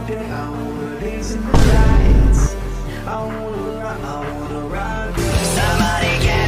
day. I wanna dance in the lights. I wanna ride. Somebody can